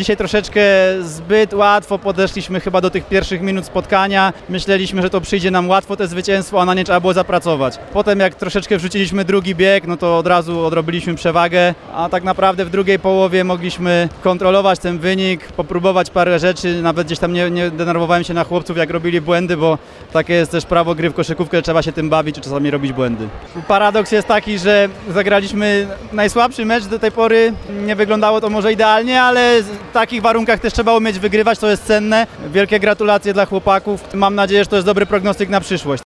Dzisiaj troszeczkę zbyt łatwo podeszliśmy chyba do tych pierwszych minut spotkania. Myśleliśmy, że to przyjdzie nam łatwo te zwycięstwo, a na nie trzeba było zapracować. Potem jak troszeczkę wrzuciliśmy drugi bieg, no to od razu odrobiliśmy przewagę, a tak naprawdę w drugiej połowie mogliśmy kontrolować ten wynik, popróbować parę rzeczy, nawet gdzieś tam nie denerwowałem się na chłopców, jak robili błędy, bo takie jest też prawo gry w koszykówkę, trzeba się tym bawić i czasami robić błędy. Paradoks jest taki, że zagraliśmy najsłabszy mecz do tej pory, nie wyglądało to może idealnie, ale w takich warunkach też trzeba umieć wygrywać, to jest cenne. Wielkie gratulacje dla chłopaków, mam nadzieję, że to jest dobry prognostyk na przyszłość.